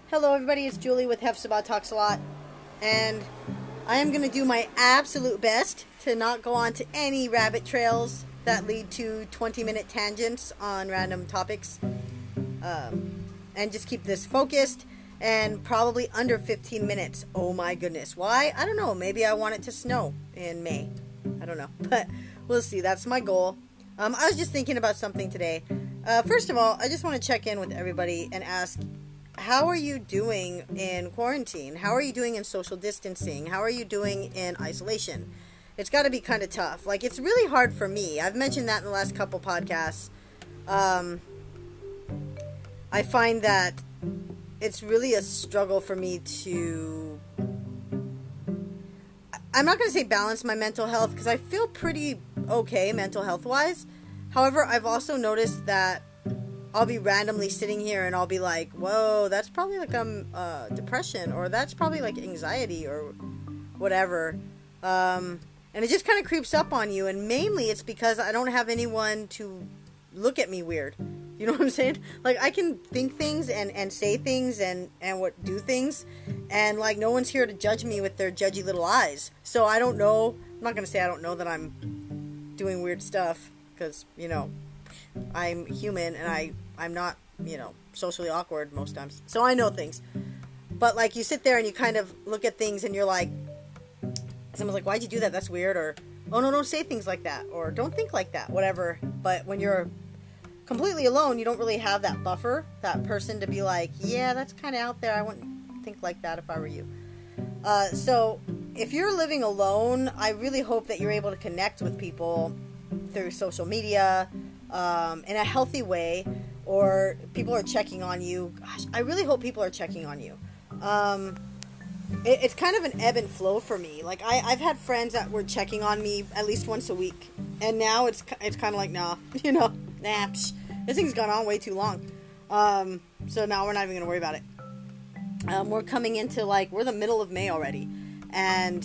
Hello everybody, it's Julie with Hefzibah Talks a Lot, and I am going to do my absolute best to not go on to any rabbit trails that lead to 20-minute tangents on random topics, and just keep this focused and probably under 15 minutes. Oh my goodness. Why? I don't know. Maybe I want it to snow in May. I don't know, but we'll see. That's my goal. I was just thinking about something today. First of all, I just want to check in with everybody and ask, how are you doing in quarantine? How are you doing in social distancing? How are you doing in isolation? It's got to be kind of tough. Like, it's really hard for me. I've mentioned that in the last couple podcasts. I find that it's really a struggle for me to... I'm not going to say balance my mental health, because I feel pretty okay mental health-wise. However, I've also noticed that I'll be randomly sitting here and I'll be like, whoa, that's probably like depression, or that's probably like anxiety or whatever. And it just kind of creeps up on you, and mainly it's because I don't have anyone to look at me weird. You know what I'm saying? Like, I can think things and say things and do things, and like no one's here to judge me with their judgy little eyes. So I don't know. I'm not going to say I don't know that I'm doing weird stuff, because, you know, I'm human and I'm not, socially awkward most times. So I know things. But like, you sit there and you kind of look at things and you're like, someone's like, why'd you do that? That's weird. Or, oh no, don't say things like that. Or don't think like that, whatever. But when you're completely alone, you don't really have that buffer, that person to be like, yeah, that's kind of out there. I wouldn't think like that if I were you. So if you're living alone, I really hope that you're able to connect with people through social media, in a healthy way, or people are checking on you. Gosh, I really hope people are checking on you. It's kind of an ebb and flow for me. Like, I've had friends that were checking on me at least once a week, and now it's kind of like, nah, this thing's gone on way too long. So now we're not even going to worry about it. We're coming into, we're the middle of May already, and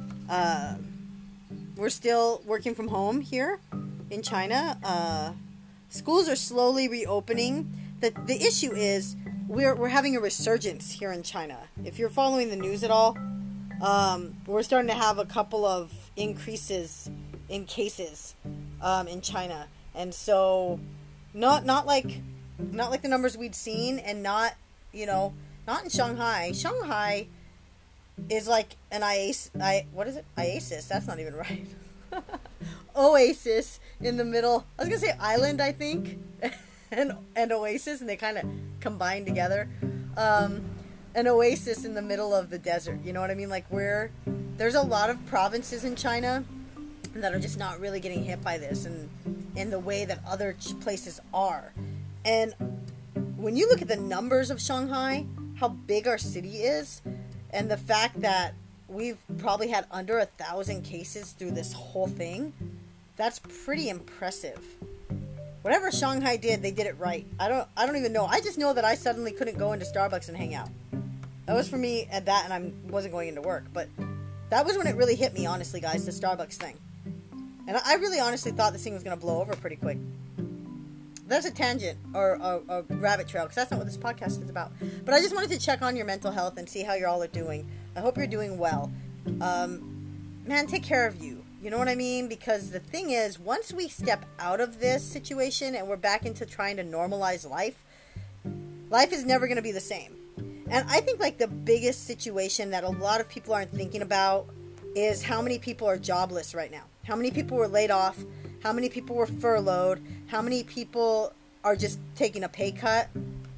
we're still working from home here in China. Schools are slowly reopening. The issue is we're having a resurgence here in China. If you're following the news at all, we're starting to have a couple of increases in cases in China, and so not like the numbers we'd seen, and not in Shanghai. Shanghai is like an Oasis. That's not even right. Oasis in the middle. I was gonna say island, I think, and oasis, and they kind of combine together. An oasis in the middle of the desert. You know what I mean? Like, there's a lot of provinces in China that are just not really getting hit by this, and in the way that other places are. And when you look at the numbers of Shanghai, how big our city is, and the fact that we've probably had under 1,000 cases through this whole thing, that's pretty impressive. Whatever Shanghai did, they did it right. I don't even know. I just know that I suddenly couldn't go into Starbucks and hang out. That was for me at that, and I wasn't going into work. But that was when it really hit me, honestly, guys, the Starbucks thing. And I really honestly thought this thing was going to blow over pretty quick. That's a tangent, or a rabbit trail, because that's not what this podcast is about. But I just wanted to check on your mental health and see how you all are doing. I hope you're doing well. Man, take care of you. You know what I mean? Because the thing is, once we step out of this situation and we're back into trying to normalize life is never going to be the same. And I think, the biggest situation that a lot of people aren't thinking about is how many people are jobless right now. How many people were laid off? How many people were furloughed? How many people are just taking a pay cut?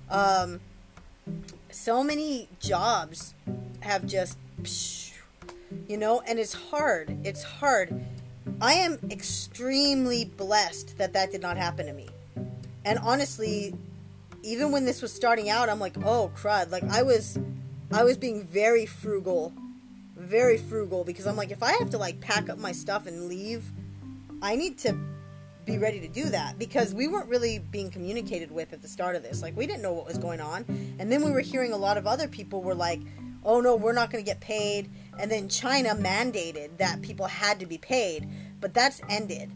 So many jobs have just, and it's hard. It's hard. I am extremely blessed that did not happen to me. And honestly, even when this was starting out, I'm like, oh crud. Like, I was being very frugal, because I'm like, if I have to pack up my stuff and leave, I need to be ready to do that, because we weren't really being communicated with at the start of this. Like, we didn't know what was going on. And then we were hearing a lot of other people were like, oh no, we're not going to get paid. And then China mandated that people had to be paid, but that's ended.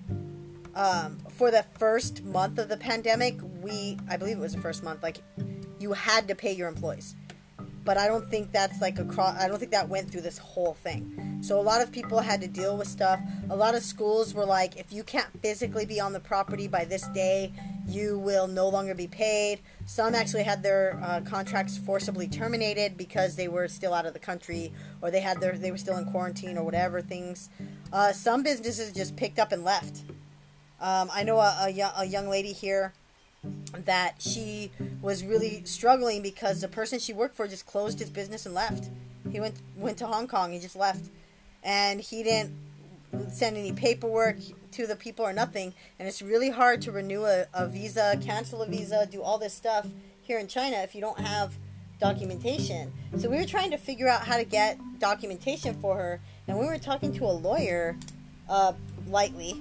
For the first month of the pandemic, I believe it was the first month, you had to pay your employees. But I don't think that's like I don't think that went through this whole thing. So a lot of people had to deal with stuff. A lot of schools were like, if you can't physically be on the property by this day, you will no longer be paid. Some actually had their contracts forcibly terminated because they were still out of the country, or they were still in quarantine, or whatever things. Some businesses just picked up and left. I know a young lady here that she was really struggling because the person she worked for just closed his business and left. He went to Hong Kong. He just left, and he didn't send any paperwork to the people or nothing. And it's really hard to renew a visa, cancel a visa, do all this stuff here in China if you don't have documentation. So we were trying to figure out how to get documentation for her, and we were talking to a lawyer lightly.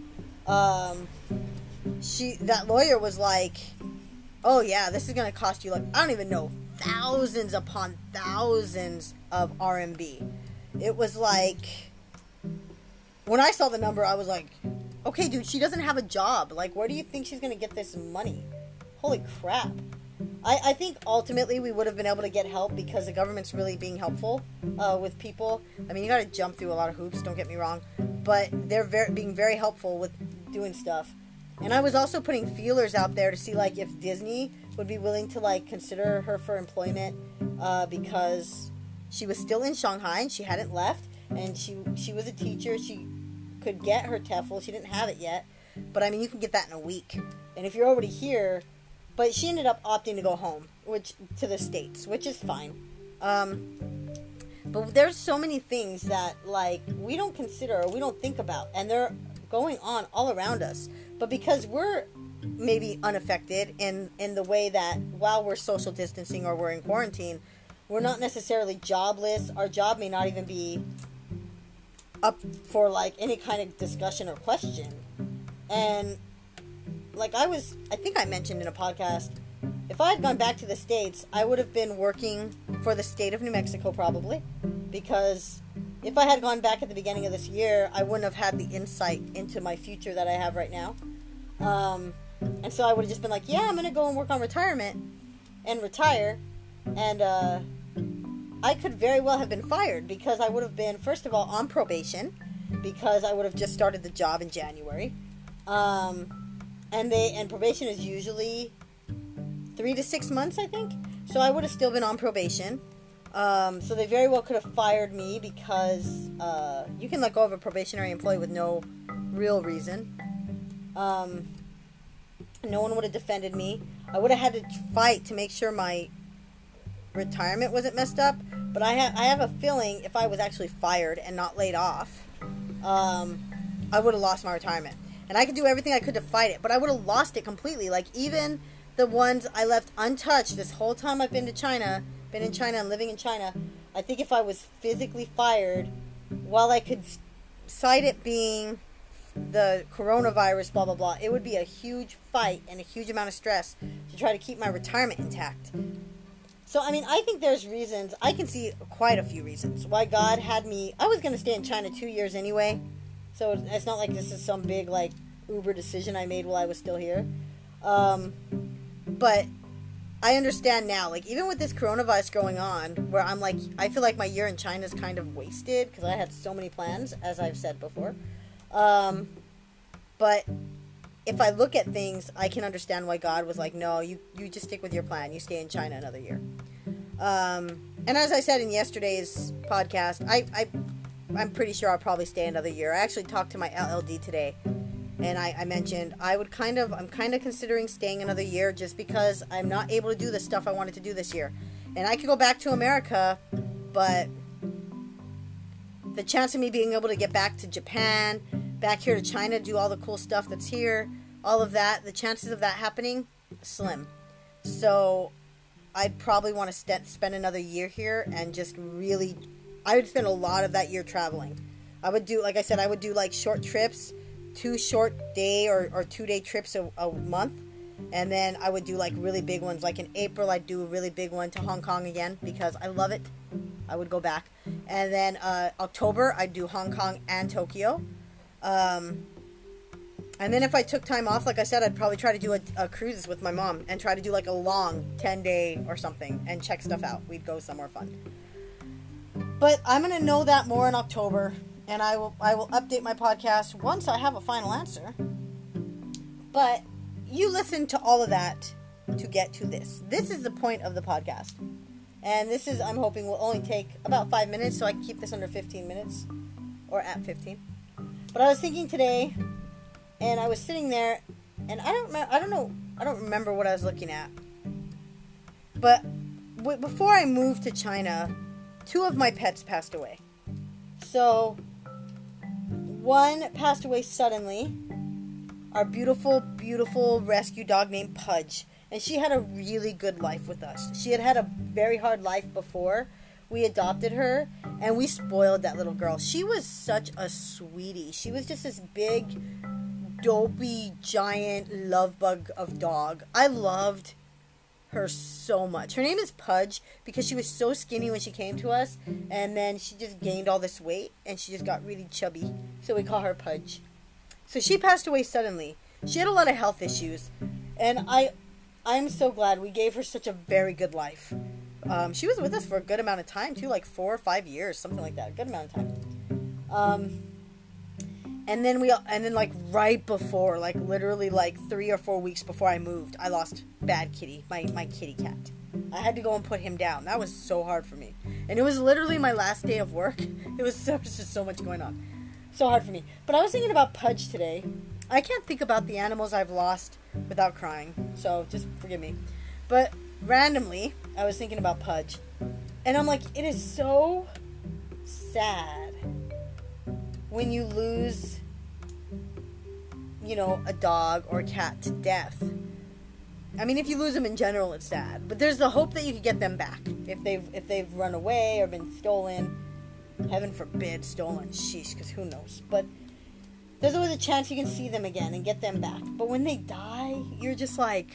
That lawyer was like, oh yeah, this is going to cost you, like, I don't even know, thousands upon thousands of RMB. It was like, when I saw the number, I was like, okay, dude, she doesn't have a job. Like, where do you think she's going to get this money? Holy crap. I think ultimately we would have been able to get help because the government's really being helpful with people. I mean, you got to jump through a lot of hoops, don't get me wrong. But they're being very helpful with doing stuff. And I was also putting feelers out there to see, like, if Disney would be willing to, like, consider her for employment because she was still in Shanghai and she hadn't left. And she was a teacher. She could get her TEFL. She didn't have it yet. But, I mean, you can get that in a week. And if you're already here... But she ended up opting to go home, to the States, which is fine. But there's so many things that, like, we don't consider or we don't think about. And they're going on all around us. But because we're maybe unaffected in the way that while we're social distancing or we're in quarantine, we're not necessarily jobless. Our job may not even be up for, like, any kind of discussion or question. And... like I think I mentioned in a podcast, if I had gone back to the States, I would have been working for the state of New Mexico probably, because if I had gone back at the beginning of this year, I wouldn't have had the insight into my future that I have right now. And so I would have just been like, yeah, I'm going to go and work on retirement and retire. And I could very well have been fired because I would have been, first of all, on probation because I would have just started the job in January. And probation is usually 3 to 6 months, I think. So I would have still been on probation. So they very well could have fired me because you can let go of a probationary employee with no real reason. No one would have defended me. I would have had to fight to make sure my retirement wasn't messed up. But I have a feeling if I was actually fired and not laid off, I would have lost my retirement. And I could do everything I could to fight it, but I would have lost it completely. Like, even the ones I left untouched this whole time I've been in China and living in China, I think if I was physically fired, while I could cite it being the coronavirus, blah, blah, blah, it would be a huge fight and a huge amount of stress to try to keep my retirement intact. So, I mean, I think there's reasons. I can see quite a few reasons why God had me. I was going to stay in China 2 years anyway. So it's not like this is some big, like, uber decision I made while I was still here. But I understand now, like, even with this coronavirus going on, where I'm like, I feel like my year in China is kind of wasted because I had so many plans, as I've said before. But if I look at things, I can understand why God was like, no, you just stick with your plan. You stay in China another year. And as I said in yesterday's podcast, I'm pretty sure I'll probably stay another year. I actually talked to my LLD today, and I mentioned I'm kind of considering staying another year just because I'm not able to do the stuff I wanted to do this year. And I could go back to America, but the chance of me being able to get back to Japan, back here to China, do all the cool stuff that's here, all of that, the chances of that happening, slim. So I'd probably want to spend another year here and just really... I would spend a lot of that year traveling. I would do, like I said, like short trips, 2 short day or 2 day trips a month. And then I would do like really big ones. Like in April, I'd do a really big one to Hong Kong again because I love it. I would go back. And then October, I'd do Hong Kong and Tokyo. And then if I took time off, like I said, I'd probably try to do a cruise with my mom and try to do like a long 10-day or something and check stuff out. We'd go somewhere fun. But I'm going to know that more in October, and I will update my podcast once I have a final answer. But you listen to all of that to get to this. This is the point of the podcast. And this is, I'm hoping, will only take about 5 minutes, so I can keep this under 15 minutes, or at 15. But I was thinking today, and I was sitting there, and I don't remember what I was looking at. But before I moved to China, 2 of my pets passed away. So, one passed away suddenly. Our beautiful, beautiful rescue dog named Pudge. And she had a really good life with us. She had a very hard life before we adopted her. And we spoiled that little girl. She was such a sweetie. She was just this big, dopey, giant love bug of dog. I loved her so much. Her name is Pudge because she was so skinny when she came to us. And then she just gained all this weight. And she just got really chubby. So we call her Pudge. So she passed away suddenly. She had a lot of health issues. And I'm so glad we gave her such a very good life. She was with us for a good amount of time too, like 4 or 5 years, something like that. A good amount of time. And then like right before, like literally like 3 or 4 weeks before I moved, I lost Bad Kitty, my kitty cat. I had to go and put him down. That was so hard for me. And it was literally my last day of work. There was just so much going on. So hard for me. But I was thinking about Pudge today. I can't think about the animals I've lost without crying. So just forgive me. But randomly, I was thinking about Pudge. And I'm like, it is so sad when you lose, a dog or a cat to death. I mean, if you lose them in general, it's sad. But there's the hope that you could get them back. If they've run away or been stolen. Heaven forbid stolen. Sheesh, because who knows. But there's always a chance you can see them again and get them back. But when they die, you're just like...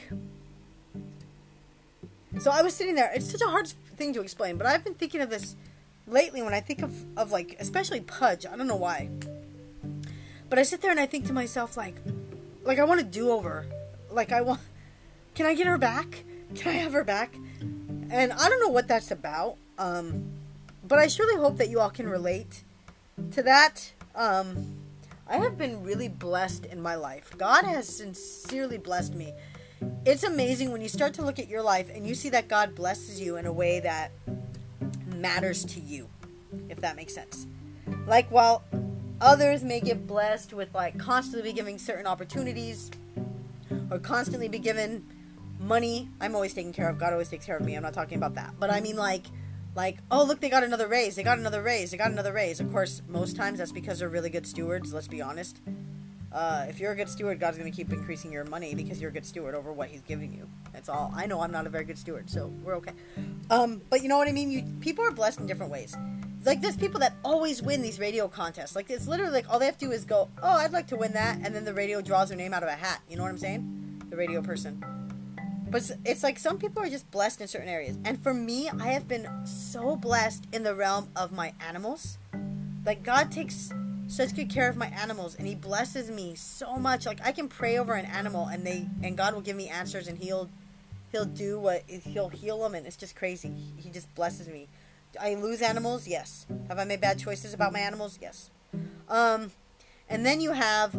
So I was sitting there. It's such a hard thing to explain. But I've been thinking of this lately when I think of like, especially Pudge. I don't know why. But I sit there and I think to myself, like I want a do-over. Can I get her back? Can I have her back? And I don't know what that's about. But I surely hope that you all can relate to that. I have been really blessed in my life. God has sincerely blessed me. It's amazing when you start to look at your life and you see that God blesses you in a way that matters to you, if that makes sense. Like, while others may get blessed with, like, constantly be giving certain opportunities or constantly be given money, I'm always taken care of. God always takes care of me. I'm not talking about that. But I mean, like, oh, look, they got another raise. They got another raise. They got another raise. Of course, most times that's because they're really good stewards. Let's be honest. If you're a good steward, God's going to keep increasing your money because you're a good steward over what He's giving you. That's all. I know I'm not a very good steward, so we're okay. But you know what I mean? People are blessed in different ways. Like, there's people that always win these radio contests. Like, it's literally like all they have to do is go, oh, I'd like to win that, and then the radio draws their name out of a hat. You know what I'm saying? The radio person. But it's like some people are just blessed in certain areas. And for me, I have been so blessed in the realm of my animals. Like, God takes such good care of my animals, and He blesses me so much. Like, I can pray over an animal, and God will give me answers, and He'll do what, He'll heal them, and it's just crazy. He just blesses me. I lose animals? Yes. Have I made bad choices about my animals? Yes. And then you have,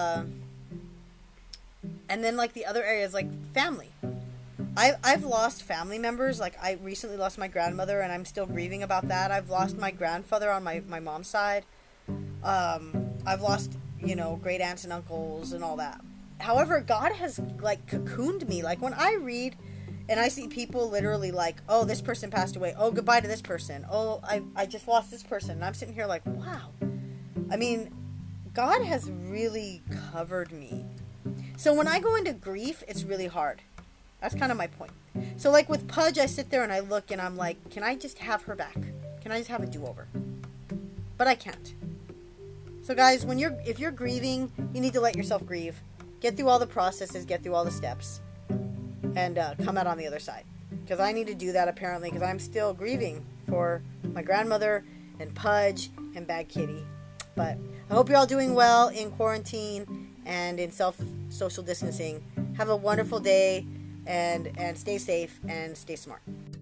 and then, like, the other areas, like family. I've lost family members. Like, I recently lost my grandmother, and I'm still grieving about that. I've lost my grandfather on my mom's side. I've lost, great aunts and uncles and all that. However, God has, like, cocooned me. Like, when I read and I see people literally like, oh, this person passed away. Oh, goodbye to this person. Oh, I just lost this person. And I'm sitting here like, wow. I mean, God has really covered me. So when I go into grief, it's really hard. That's kind of my point. So, like, with Pudge, I sit there and I look and I'm like, can I just have her back? Can I just have a do-over? But I can't. So, guys, if you're grieving, you need to let yourself grieve. Get through all the processes, get through all the steps, and come out on the other side. Because I need to do that, apparently, because I'm still grieving for my grandmother and Pudge and Bad Kitty. But I hope you're all doing well in quarantine, and in social distancing. Have a wonderful day, and stay safe and stay smart.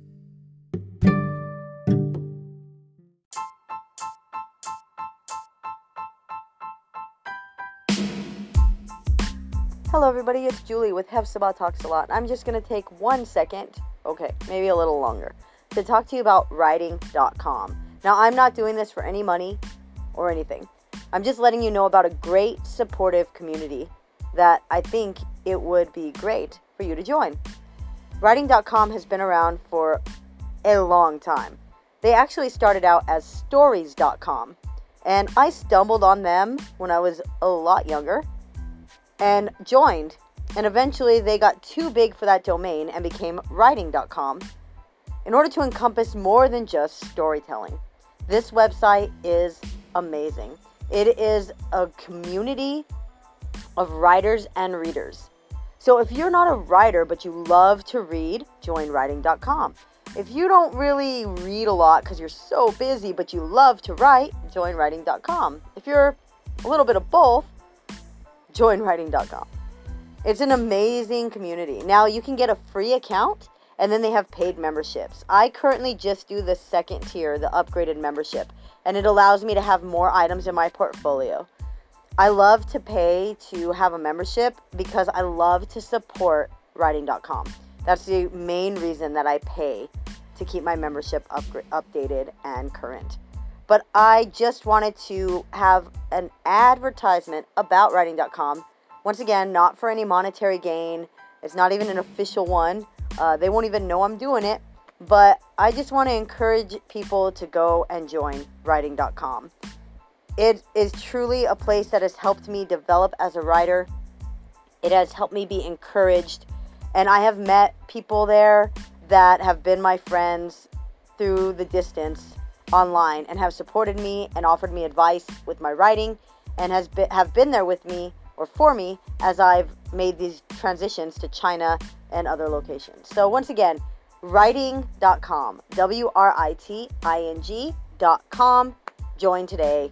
Hello everybody, it's Julie with Hefzibah Talks a Lot. I'm just going to take 1 second, okay, maybe a little longer, to talk to you about writing.com. Now, I'm not doing this for any money or anything. I'm just letting you know about a great supportive community that I think it would be great for you to join. Writing.com has been around for a long time. They actually started out as stories.com, and I stumbled on them when I was a lot younger and joined, and eventually they got too big for that domain and became writing.com in order to encompass more than just storytelling. This website is amazing. It is a community of writers and readers. So if you're not a writer but you love to read, join writing.com. If you don't really read a lot because you're so busy but you love to write, join writing.com. If you're a little bit of both, join writing.com. It's an amazing community. Now you can get a free account, and then they have paid memberships. I currently just do the second tier, the upgraded membership, and it allows me to have more items in my portfolio. I love to pay to have a membership because I love to support writing.com. That's the main reason that I pay, to keep my membership updated and current. But I just wanted to have an advertisement about writing.com. Once again, not for any monetary gain. It's not even an official one. They won't even know I'm doing it. But I just want to encourage people to go and join writing.com. It is truly a place that has helped me develop as a writer. It has helped me be encouraged. And I have met people there that have been my friends through the distance online and have supported me and offered me advice with my writing, and have been there with me or for me as I've made these transitions to China and other locations. So once again, writing.com, WRITING.com. Join today.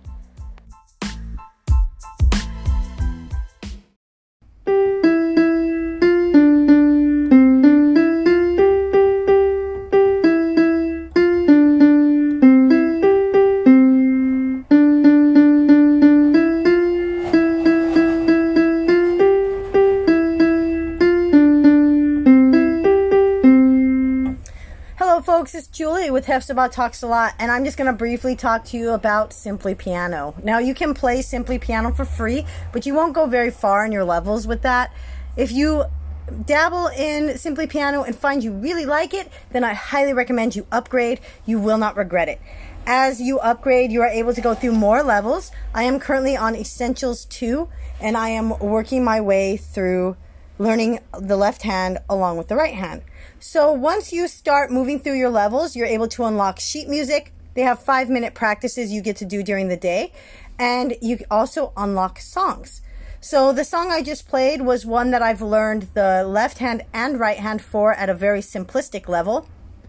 Folks, it's Julie with Hefzibah Talks a Lot, and I'm just going to briefly talk to you about Simply Piano. Now, you can play Simply Piano for free, but you won't go very far in your levels with that. If you dabble in Simply Piano and find you really like it, then I highly recommend you upgrade. You will not regret it. As you upgrade, you are able to go through more levels. I am currently on Essentials 2, and I am working my way through learning the left hand along with the right hand. So once you start moving through your levels, you're able to unlock sheet music. They have 5-minute practices you get to do during the day, and you also unlock songs. So the song I just played was one that I've learned the left hand and right hand for at a very simplistic level,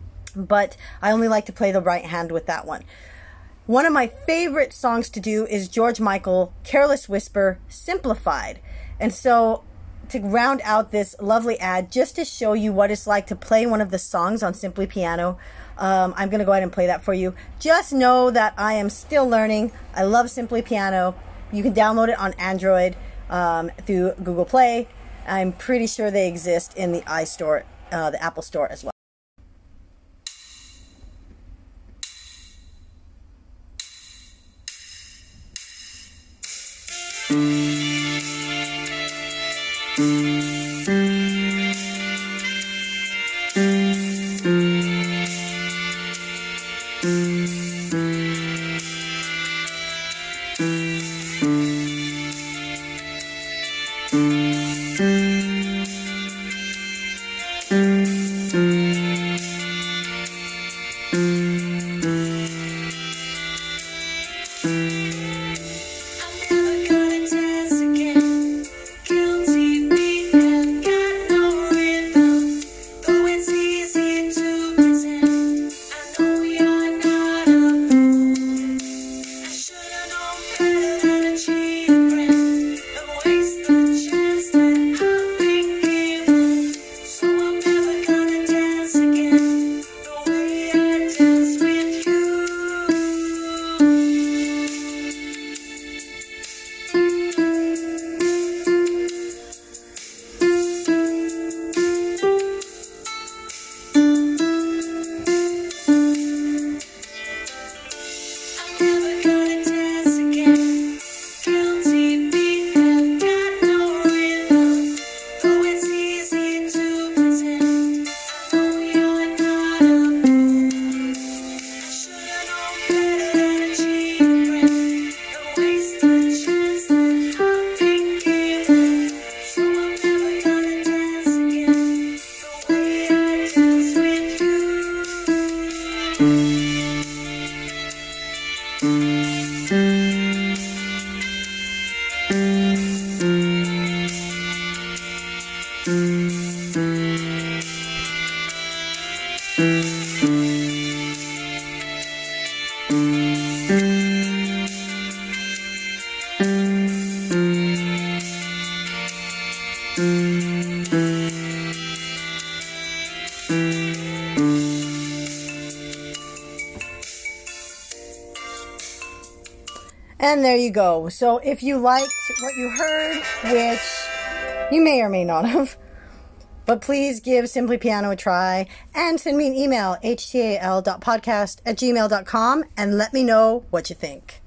but I only like to play the right hand with that one. One of my favorite songs to do is George Michael, Careless Whisper, Simplified. And so to round out this lovely ad, just to show you what it's like to play one of the songs on Simply Piano, I'm going to go ahead and play that for you. Just know that I am still learning. I love Simply Piano. You can download it on Android through Google Play. I'm pretty sure they exist in the iStore, the Apple Store as well. Waste And there you go. So if you liked what you heard, which you may or may not have, but please give Simply Piano a try and send me an email, htal.podcast@gmail.com, and let me know what you think.